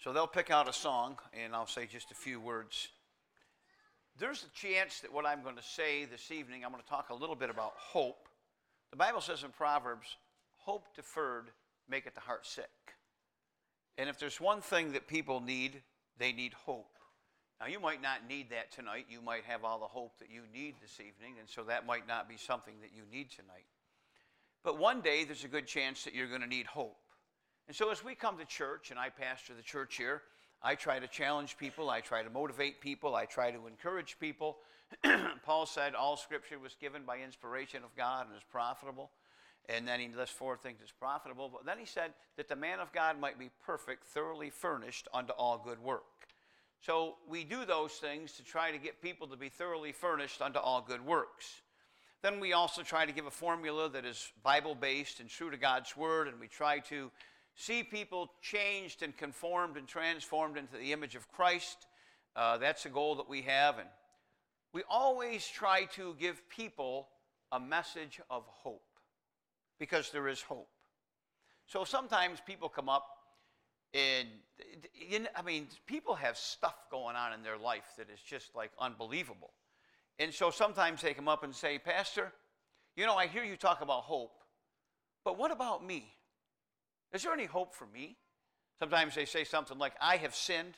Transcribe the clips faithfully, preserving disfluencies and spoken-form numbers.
So they'll pick out a song, and I'll say just a few words. There's a chance that what I'm going to say this evening, I'm going to talk a little bit about hope. The Bible says in Proverbs, hope deferred maketh the heart sick. And if there's one thing that people need, they need hope. Now, you might not need that tonight. You might have all the hope that you need this evening, and so that might not be something that you need tonight. But one day, there's a good chance that you're going to need hope. And so as we come to church, and I pastor the church here, I try to challenge people, I try to motivate people, I try to encourage people. Paul said all Scripture was given by inspiration of God and is profitable. And then he lists four things that's profitable. But then he said that the man of God might be perfect, thoroughly furnished unto all good work. So we do those things to try to get people to be thoroughly furnished unto all good works. Then we also try to give a formula that is Bible-based and true to God's Word, and we try to see people changed and conformed and transformed into the image of Christ. Uh, that's a goal that we have. And we always try to give people a message of hope, because there is hope. So sometimes people come up and, you know, I mean, people have stuff going on in their life that is just like unbelievable. And so sometimes they come up and say, Pastor, you know, I hear you talk about hope, but what about me? Is there any hope for me? Sometimes they say something like, I have sinned.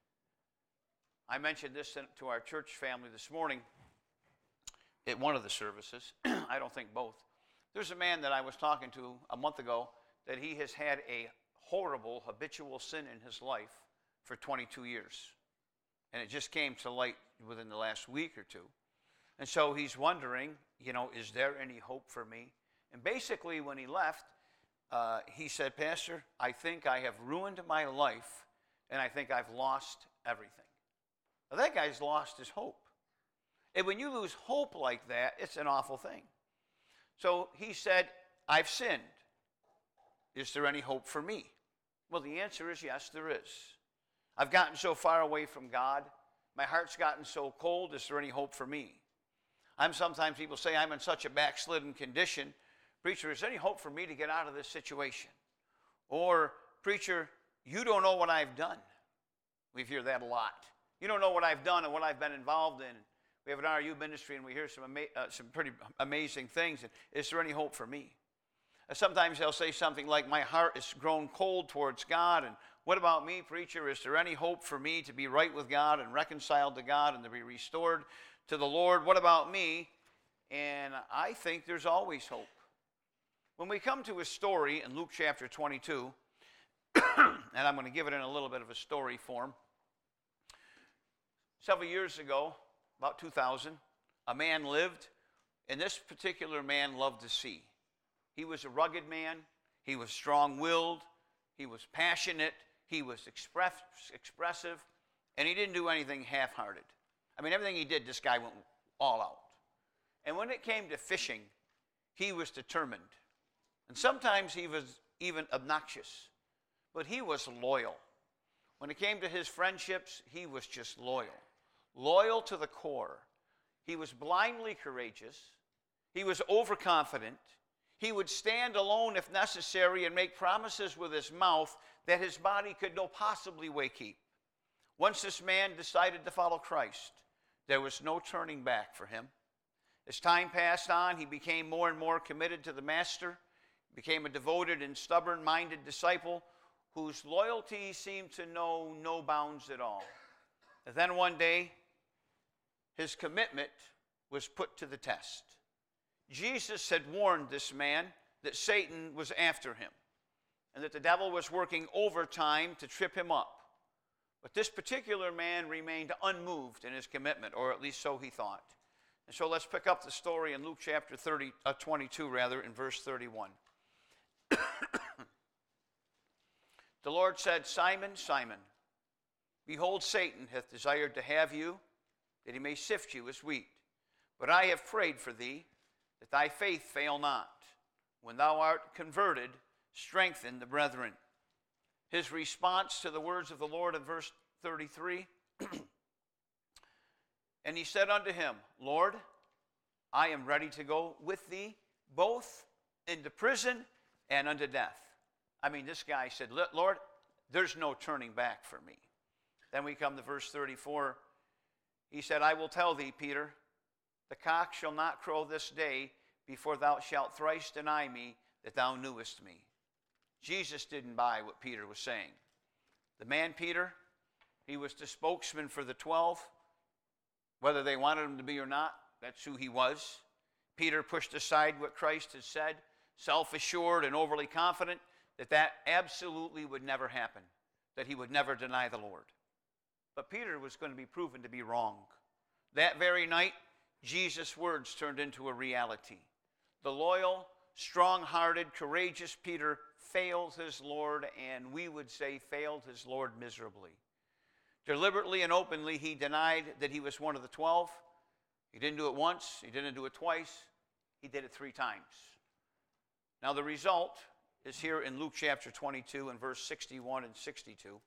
I mentioned this to our church family this morning at one of the services. I don't think both. There's a man that I was talking to a month ago that he has had a horrible habitual sin in his life for twenty-two years. And it just came to light within the last week or two. And so he's wondering, you know, is there any hope for me? And basically when he left, uh, he said, Pastor, I think I have ruined my life, and I think I've lost everything. Now, that guy's lost his hope. And when you lose hope like that, it's an awful thing. So he said, I've sinned. Is there any hope for me? Well, the answer is yes, there is. I've gotten so far away from God. My heart's gotten so cold. Is there any hope for me? I'm sometimes people say I'm in such a backslidden condition. Preacher, is there any hope for me to get out of this situation? Or, preacher, you don't know what I've done. We hear that a lot. You don't know what I've done and what I've been involved in. We have an R U ministry, and we hear some ama- uh, some pretty amazing things. And is there any hope for me? Uh, sometimes they'll say something like, my heart has grown cold towards God, and what about me, preacher? Is there any hope for me to be right with God and reconciled to God and to be restored to the Lord? What about me? And I think there's always hope. When we come to a story in Luke chapter twenty-two, and I'm going to give it in a little bit of a story form. Several years ago, about two thousand, a man lived, and this particular man loved to sea. He was a rugged man. He was strong-willed. He was passionate. He was express, expressive, and he didn't do anything half-hearted. I mean, everything he did, this guy went all out. And when it came to fishing, he was determined. And sometimes he was even obnoxious, but he was loyal. When it came to his friendships, he was just loyal. Loyal to the core. He was blindly courageous. He was overconfident. He would stand alone if necessary and make promises with his mouth that his body could no possibly way keep. Once this man decided to follow Christ, there was no turning back for him. As time passed on, he became more and more committed to the Master, became a devoted and stubborn-minded disciple whose loyalty seemed to know no bounds at all. And then one day, his commitment was put to the test. Jesus had warned this man that Satan was after him and that the devil was working overtime to trip him up. But this particular man remained unmoved in his commitment, or at least so he thought. And so let's pick up the story in Luke chapter thirty, uh, twenty-two, rather, in verse thirty-one. The Lord said, Simon, Simon, behold, Satan hath desired to have you, that he may sift you as wheat. But I have prayed for thee, that thy faith fail not. When thou art converted, strengthen the brethren. His response to the words of the Lord in verse thirty-three, and he said unto him, Lord, I am ready to go with thee, both into prison and unto death. I mean, this guy said, Lord, there's no turning back for me. Then we come to verse thirty-four. He said, I will tell thee, Peter, the cock shall not crow this day before thou shalt thrice deny me that thou knewest me. Jesus didn't buy what Peter was saying. The man Peter, he was the spokesman for the twelve. Whether they wanted him to be or not, that's who he was. Peter pushed aside what Christ had said, self-assured and overly confident that that absolutely would never happen, that he would never deny the Lord. But Peter was going to be proven to be wrong. That very night, Jesus' words turned into a reality. The loyal, strong-hearted, courageous Peter failed his Lord, and we would say failed his Lord miserably. Deliberately and openly, he denied that he was one of the twelve. He didn't do it once. He didn't do it twice. He did it three times. Now, the result is here in Luke chapter twenty-two and verse sixty-one and sixty-two.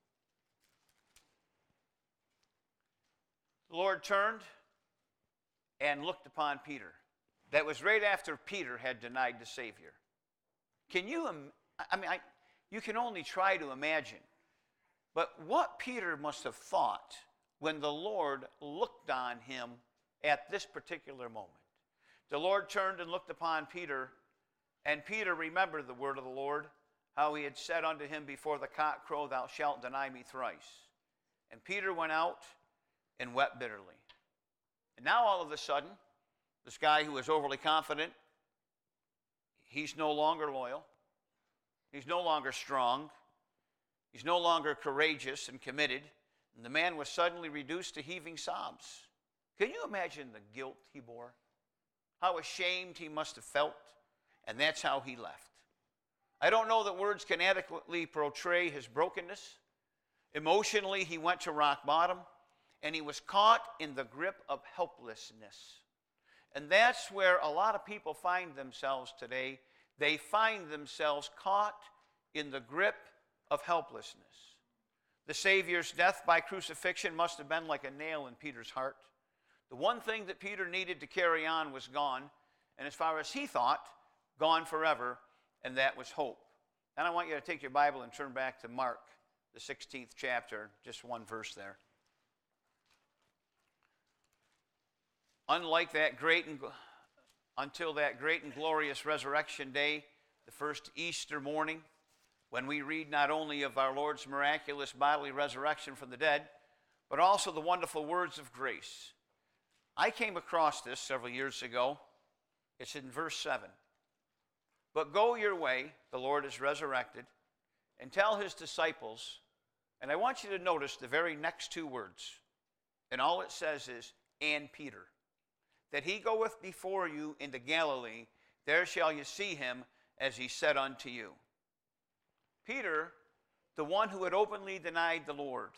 The Lord turned and looked upon Peter. That was right after Peter had denied the Savior. Can you, I mean, I, you can only try to imagine. But what Peter must have thought when the Lord looked on him at this particular moment. The Lord turned and looked upon Peter, and Peter remembered the word of the Lord, how he had said unto him, before the cock crow, thou shalt deny me thrice. And Peter went out and wept bitterly. And now all of a sudden, this guy who was overly confident, he's no longer loyal. He's no longer strong. He's no longer courageous and committed. And the man was suddenly reduced to heaving sobs. Can you imagine the guilt he bore? How ashamed he must have felt. And that's how he left. I don't know that words can adequately portray his brokenness. Emotionally, he went to rock bottom. And he was caught in the grip of helplessness. And that's where a lot of people find themselves today. They find themselves caught in the grip of helplessness. The Savior's death by crucifixion must have been like a nail in Peter's heart. The one thing that Peter needed to carry on was gone, and as far as he thought, gone forever, and that was hope. And I want you to take your Bible and turn back to Mark, the sixteenth chapter, just one verse there. Unlike that great and, until that great and glorious resurrection day, the first Easter morning, when we read not only of our Lord's miraculous bodily resurrection from the dead, but also the wonderful words of grace. I came across this several years ago. It's in verse seven. But go your way, the Lord is resurrected, and tell his disciples, and I want you to notice the very next two words, and all it says is, and Peter, that he goeth before you into Galilee, there shall you see him as he said unto you. Peter, the one who had openly denied the Lord.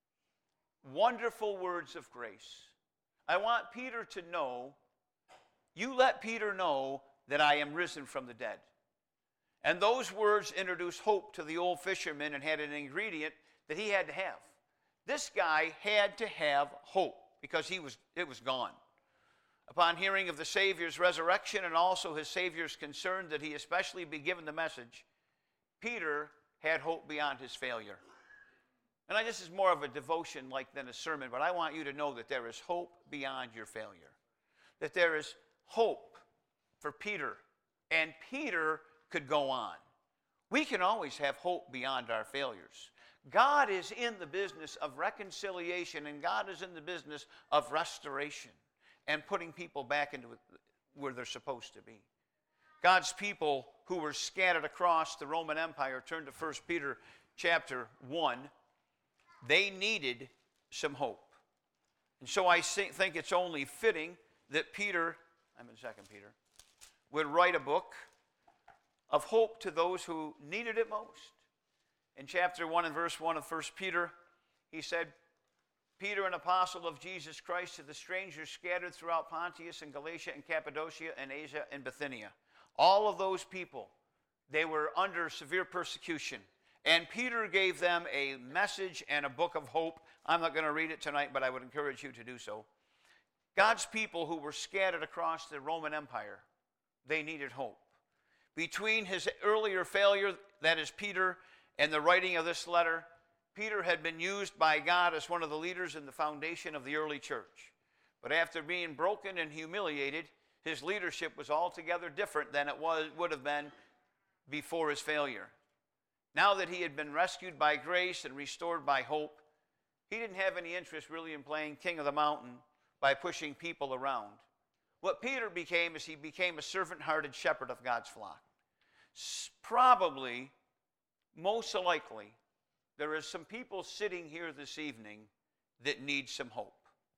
Wonderful words of grace. I want Peter to know, you let Peter know that I am risen from the dead. And those words introduced hope to the old fisherman and had an ingredient that he had to have. This guy had to have hope because he was, it was gone. Upon hearing of the Savior's resurrection and also his Savior's concern that he especially be given the message, Peter had hope beyond his failure. And I, this is more of a devotion like than a sermon, but I want you to know that there is hope beyond your failure. That there is hope for Peter, and Peter could go on. We can always have hope beyond our failures. God is in the business of reconciliation, and God is in the business of restoration and putting people back into where they're supposed to be. God's people who were scattered across the Roman Empire, turn to First Peter chapter one, they needed some hope. And so I think it's only fitting that Peter, I'm in Second Peter, would write a book of hope to those who needed it most. In chapter one and verse one of First Peter, he said, Peter, an apostle of Jesus Christ, to the strangers scattered throughout Pontus and Galatia and Cappadocia and Asia and Bithynia. All of those people, they were under severe persecution. And Peter gave them a message and a book of hope. I'm not going to read it tonight, but I would encourage you to do so. God's people who were scattered across the Roman Empire, they needed hope. Between his earlier failure, that is Peter, In the writing of this letter, Peter had been used by God as one of the leaders in the foundation of the early church. But after being broken and humiliated, his leadership was altogether different than it was, would have been before his failure. Now that he had been rescued by grace and restored by hope, he didn't have any interest really in playing king of the mountain by pushing people around. What Peter became is he became a servant-hearted shepherd of God's flock. Probably, most likely, there is some people sitting here this evening that need some hope.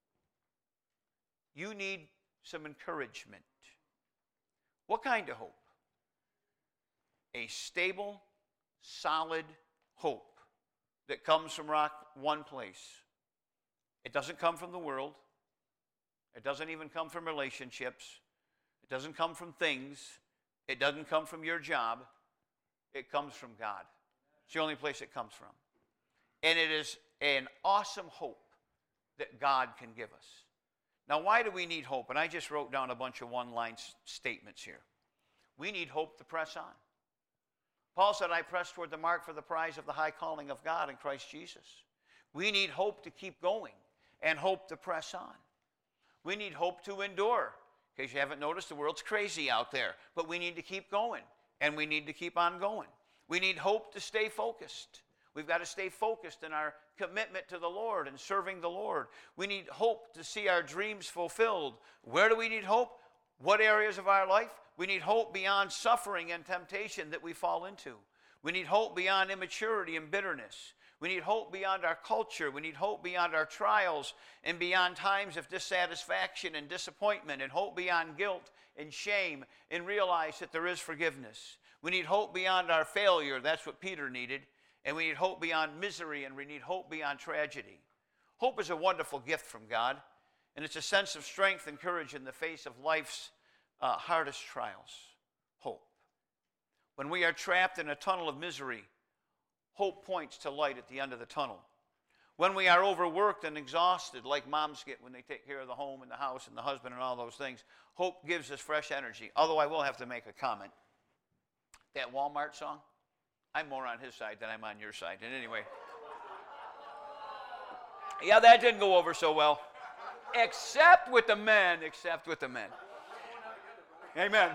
You need some encouragement. What kind of hope? A stable, solid hope that comes from rock one place. It doesn't come from the world. It doesn't even come from relationships. It doesn't come from things. It doesn't come from your job. It comes from God. It's the only place it comes from. And it is an awesome hope that God can give us. Now, why do we need hope? And I just wrote down a bunch of one-line statements here. We need hope to press on. Paul said, I press toward the mark for the prize of the high calling of God in Christ Jesus. We need hope to keep going and hope to press on. We need hope to endure. In case you haven't noticed, the world's crazy out there. But we need to keep going, and we need to keep on going. We need hope to stay focused. We've got to stay focused in our commitment to the Lord and serving the Lord. We need hope to see our dreams fulfilled. Where do we need hope? What areas of our life? We need hope beyond suffering and temptation that we fall into. We need hope beyond immaturity and bitterness. We need hope beyond our culture. We need hope beyond our trials and beyond times of dissatisfaction and disappointment, and hope beyond guilt and shame, and realize that there is forgiveness. We need hope beyond our failure. That's what Peter needed. And we need hope beyond misery, and we need hope beyond tragedy. Hope is a wonderful gift from God, and it's a sense of strength and courage in the face of life's uh, hardest trials. Hope. When we are trapped in a tunnel of misery, hope points to light at the end of the tunnel. When we are overworked and exhausted, like moms get when they take care of the home and the house and the husband and all those things, hope gives us fresh energy. Although I will have to make a comment. That Walmart song, I'm more on his side than I'm on your side. And anyway, yeah, that didn't go over so well. Except with the men, except with the men. Amen.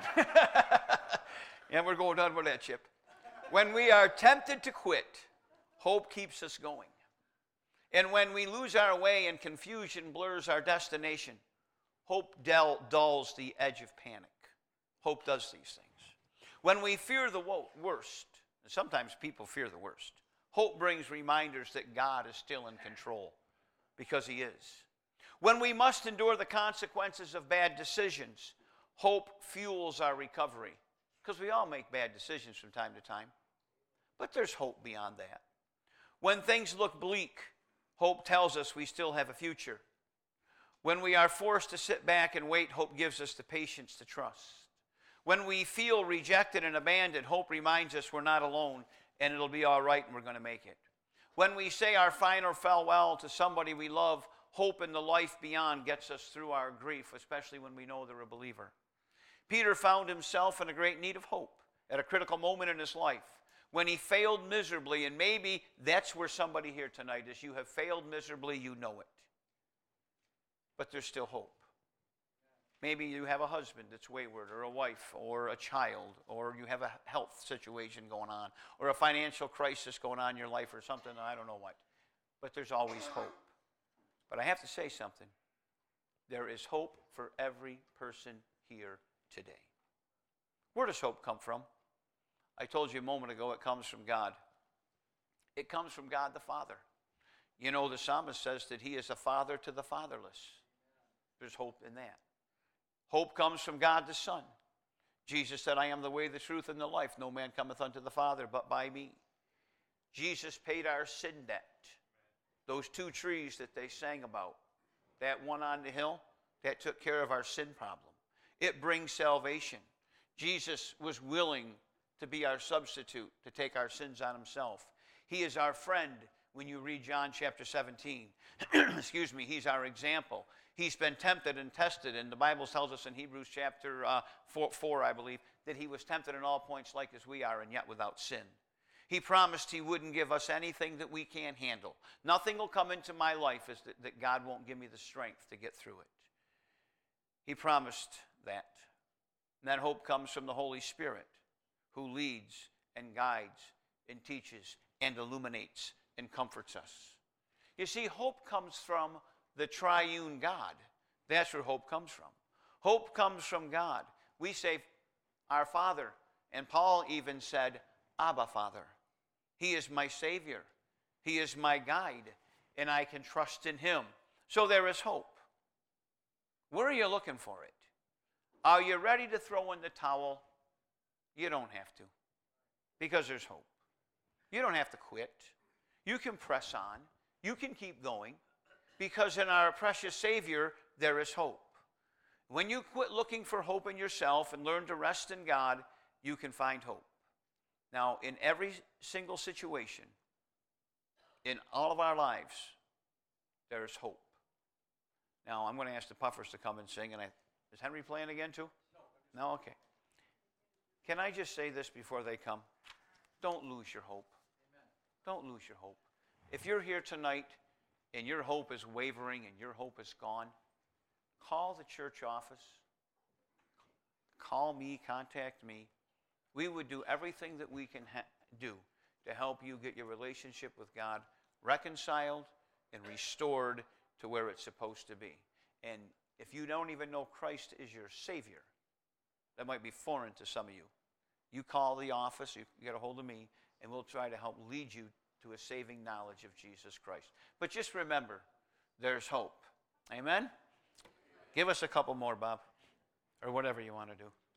And we're going on with that, Chip. When we are tempted to quit, hope keeps us going. And when we lose our way and confusion blurs our destination, hope dulls the edge of panic. Hope does these things. When we fear the worst, and sometimes people fear the worst, hope brings reminders that God is still in control, because he is. When we must endure the consequences of bad decisions, hope fuels our recovery, because we all make bad decisions from time to time. But there's hope beyond that. When things look bleak, hope tells us we still have a future. When we are forced to sit back and wait, hope gives us the patience to trust. When we feel rejected and abandoned, hope reminds us we're not alone and it'll be all right and we're going to make it. When we say our final farewell to somebody we love, hope in the life beyond gets us through our grief, especially when we know they're a believer. Peter found himself in a great need of hope at a critical moment in his life when he failed miserably, and maybe that's where somebody here tonight is. You have failed miserably, you know it. But there's still hope. Maybe you have a husband that's wayward, or a wife, or a child, or you have a health situation going on, or a financial crisis going on in your life, or something, I don't know what. But there's always hope. But I have to say something. There is hope for every person here today. Where does hope come from? I told you a moment ago it comes from God. It comes from God the Father. You know, the psalmist says that he is a father to the fatherless. There's hope in that. Hope comes from God the Son. Jesus said, I am the way, the truth, and the life. No man cometh unto the Father but by me. Jesus paid our sin debt. Those two trees that they sang about, that one on the hill, that took care of our sin problem. It brings salvation. Jesus was willing to be our substitute, to take our sins on himself. He is our friend when you read John chapter seventeen. Excuse me, he's our example. He's been tempted and tested, and the Bible tells us in Hebrews chapter uh, four, four, I believe, that he was tempted in all points like as we are, and yet without sin. He promised he wouldn't give us anything that we can't handle. Nothing will come into my life is that, that God won't give me the strength to get through it. He promised that. And that hope comes from the Holy Spirit, who leads and guides and teaches and illuminates and comforts us. You see, hope comes from the triune God. That's where hope comes from. Hope comes from God. We say, our Father. And Paul even said, Abba, Father. He is my Savior. He is my guide. And I can trust in him. So there is hope. Where are you looking for it? Are you ready to throw in the towel? You don't have to. Because there's hope. You don't have to quit. You can press on. You can keep going. Because in our precious Savior, there is hope. When you quit looking for hope in yourself and learn to rest in God, you can find hope. Now, in every single situation, in all of our lives, there is hope. Now, I'm going to ask the Puffers to come and sing. And I, is Henry playing again too? No. No? Okay. Can I just say this before they come? Don't lose your hope. Amen. Don't lose your hope. If you're here tonight and your hope is wavering and your hope is gone, call the church office. Call me, contact me. We would do everything that we can ha- do to help you get your relationship with God reconciled and restored to where it's supposed to be. And if you don't even know Christ is your Savior, that might be foreign to some of you. You call the office, you get a hold of me, and we'll try to help lead you to a saving knowledge of Jesus Christ. But just remember, there's hope. Amen? Give us a couple more, Bob, or whatever you want to do.